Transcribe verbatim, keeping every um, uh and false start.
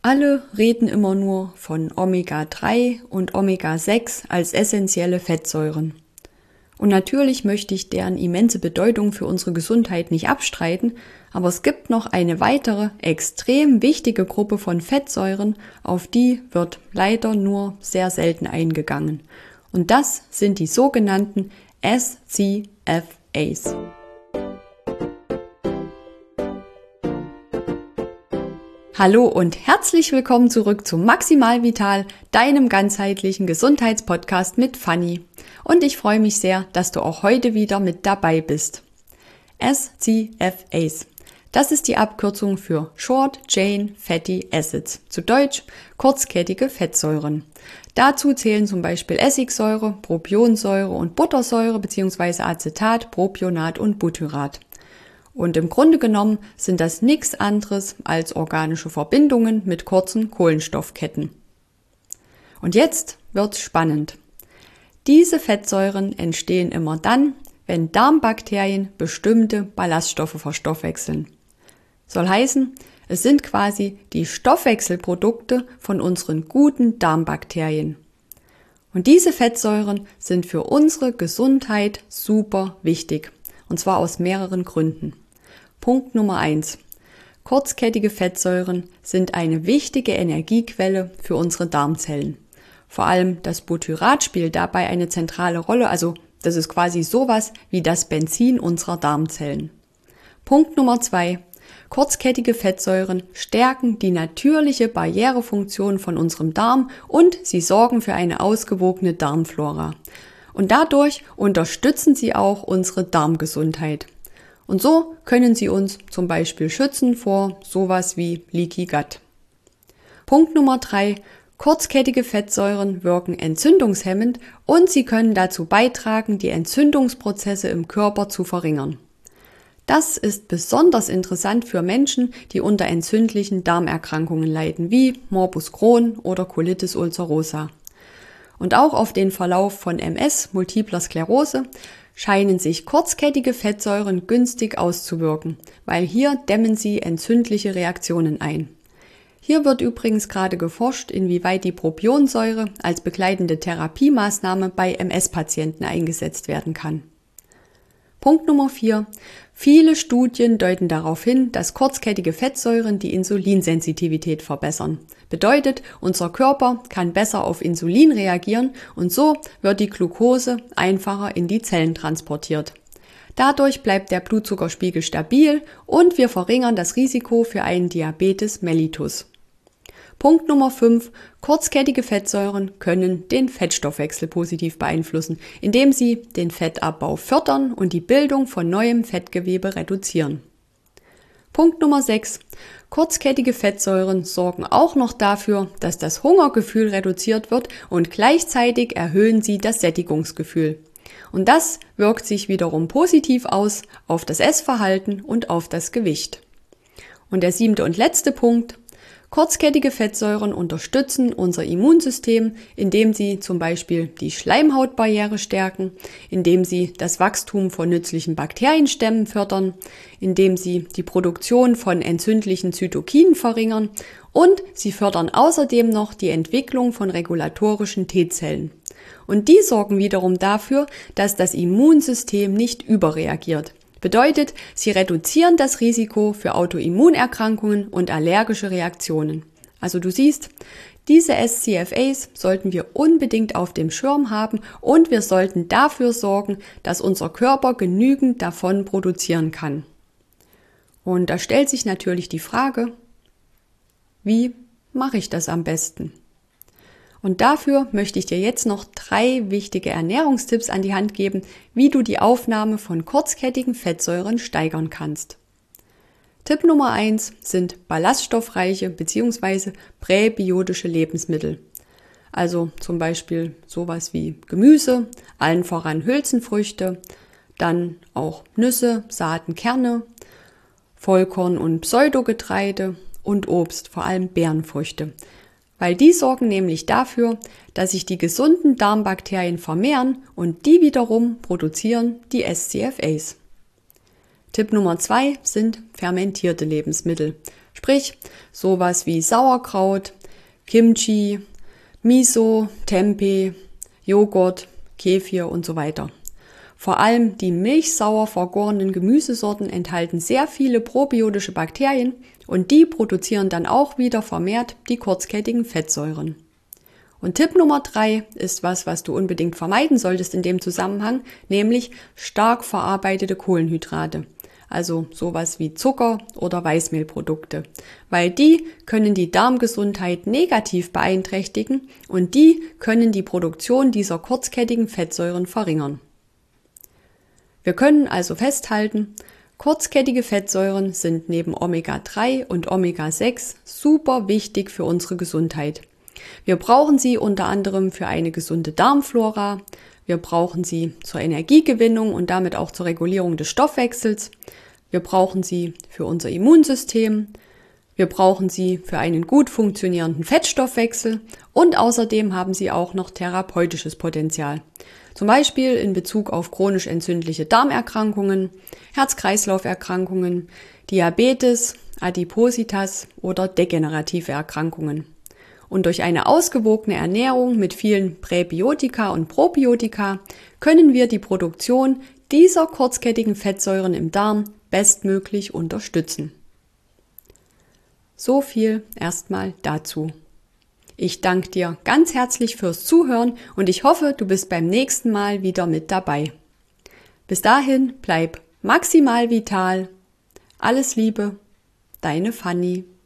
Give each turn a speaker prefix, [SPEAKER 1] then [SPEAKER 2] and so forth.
[SPEAKER 1] Alle reden immer nur von Omega drei und Omega sechs als essentielle Fettsäuren. Und natürlich möchte ich deren immense Bedeutung für unsere Gesundheit nicht abstreiten, aber es gibt noch eine weitere, extrem wichtige Gruppe von Fettsäuren, auf die wird leider nur sehr selten eingegangen. Und das sind die sogenannten S C F As. Hallo und herzlich willkommen zurück zu Maximal Vital, deinem ganzheitlichen Gesundheitspodcast mit Fanny. Und ich freue mich sehr, dass du auch heute wieder mit dabei bist. S C F As. Das ist die Abkürzung für Short Chain Fatty Acids, zu Deutsch kurzkettige Fettsäuren. Dazu zählen zum Beispiel Essigsäure, Propionsäure und Buttersäure bzw. Acetat, Propionat und Butyrat. Und im Grunde genommen sind das nichts anderes als organische Verbindungen mit kurzen Kohlenstoffketten. Und jetzt wird's spannend. Diese Fettsäuren entstehen immer dann, wenn Darmbakterien bestimmte Ballaststoffe verstoffwechseln. Soll heißen, es sind quasi die Stoffwechselprodukte von unseren guten Darmbakterien. Und diese Fettsäuren sind für unsere Gesundheit super wichtig. Und zwar aus mehreren Gründen. Punkt Nummer eins. Kurzkettige Fettsäuren sind eine wichtige Energiequelle für unsere Darmzellen. Vor allem das Butyrat spielt dabei eine zentrale Rolle, also das ist quasi sowas wie das Benzin unserer Darmzellen. Punkt Nummer zwei. Kurzkettige Fettsäuren stärken die natürliche Barrierefunktion von unserem Darm und sie sorgen für eine ausgewogene Darmflora. Und dadurch unterstützen sie auch unsere Darmgesundheit. Und so können sie uns zum Beispiel schützen vor sowas wie Leaky Gut. Punkt Nummer drei. Kurzkettige Fettsäuren wirken entzündungshemmend und sie können dazu beitragen, die Entzündungsprozesse im Körper zu verringern. Das ist besonders interessant für Menschen, die unter entzündlichen Darmerkrankungen leiden, wie Morbus Crohn oder Colitis ulcerosa. Und auch auf den Verlauf von M S, Multipler Sklerose, scheinen sich kurzkettige Fettsäuren günstig auszuwirken, weil hier dämmen sie entzündliche Reaktionen ein. Hier wird übrigens gerade geforscht, inwieweit die Propionsäure als begleitende Therapiemaßnahme bei M S-Patienten eingesetzt werden kann. Punkt Nummer vier. Viele Studien deuten darauf hin, dass kurzkettige Fettsäuren die Insulinsensitivität verbessern. Bedeutet, unser Körper kann besser auf Insulin reagieren und so wird die Glucose einfacher in die Zellen transportiert. Dadurch bleibt der Blutzuckerspiegel stabil und wir verringern das Risiko für einen Diabetes mellitus. Punkt Nummer fünf. Kurzkettige Fettsäuren können den Fettstoffwechsel positiv beeinflussen, indem sie den Fettabbau fördern und die Bildung von neuem Fettgewebe reduzieren. Punkt Nummer sechs. Kurzkettige Fettsäuren sorgen auch noch dafür, dass das Hungergefühl reduziert wird und gleichzeitig erhöhen sie das Sättigungsgefühl. Und das wirkt sich wiederum positiv aus auf das Essverhalten und auf das Gewicht. Und der siebte und letzte Punkt. Kurzkettige Fettsäuren unterstützen unser Immunsystem, indem sie zum Beispiel die Schleimhautbarriere stärken, indem sie das Wachstum von nützlichen Bakterienstämmen fördern, indem sie die Produktion von entzündlichen Zytokinen verringern und sie fördern außerdem noch die Entwicklung von regulatorischen T-Zellen. Und die sorgen wiederum dafür, dass das Immunsystem nicht überreagiert. Bedeutet, sie reduzieren das Risiko für Autoimmunerkrankungen und allergische Reaktionen. Also du siehst, diese S C F As sollten wir unbedingt auf dem Schirm haben und wir sollten dafür sorgen, dass unser Körper genügend davon produzieren kann. Und da stellt sich natürlich die Frage, wie mache ich das am besten? Und dafür möchte ich dir jetzt noch drei wichtige Ernährungstipps an die Hand geben, wie du die Aufnahme von kurzkettigen Fettsäuren steigern kannst. Tipp Nummer eins sind ballaststoffreiche bzw. präbiotische Lebensmittel. Also zum Beispiel sowas wie Gemüse, allen voran Hülsenfrüchte, dann auch Nüsse, Saaten, Kerne, Vollkorn- und Pseudogetreide und Obst, vor allem Beerenfrüchte. Weil die sorgen nämlich dafür, dass sich die gesunden Darmbakterien vermehren und die wiederum produzieren die S C F As. Tipp Nummer zwei sind fermentierte Lebensmittel. Sprich, sowas wie Sauerkraut, Kimchi, Miso, Tempeh, Joghurt, Kefir und so weiter. Vor allem die milchsauer vergorenen Gemüsesorten enthalten sehr viele probiotische Bakterien und die produzieren dann auch wieder vermehrt die kurzkettigen Fettsäuren. Und Tipp Nummer drei ist was, was du unbedingt vermeiden solltest in dem Zusammenhang, nämlich stark verarbeitete Kohlenhydrate. Also sowas wie Zucker oder Weißmehlprodukte, weil die können die Darmgesundheit negativ beeinträchtigen und die können die Produktion dieser kurzkettigen Fettsäuren verringern. Wir können also festhalten, kurzkettige Fettsäuren sind neben Omega drei und Omega sechs super wichtig für unsere Gesundheit. Wir brauchen sie unter anderem für eine gesunde Darmflora, wir brauchen sie zur Energiegewinnung und damit auch zur Regulierung des Stoffwechsels, wir brauchen sie für unser Immunsystem, wir brauchen sie für einen gut funktionierenden Fettstoffwechsel und außerdem haben sie auch noch therapeutisches Potenzial. Zum Beispiel in Bezug auf chronisch entzündliche Darmerkrankungen, Herz-Kreislauf-Erkrankungen, Diabetes, Adipositas oder degenerative Erkrankungen. Und durch eine ausgewogene Ernährung mit vielen Präbiotika und Probiotika können wir die Produktion dieser kurzkettigen Fettsäuren im Darm bestmöglich unterstützen. So viel erstmal dazu. Ich danke dir ganz herzlich fürs Zuhören und ich hoffe, du bist beim nächsten Mal wieder mit dabei. Bis dahin, bleib maximal vital. Alles Liebe, deine Fanny.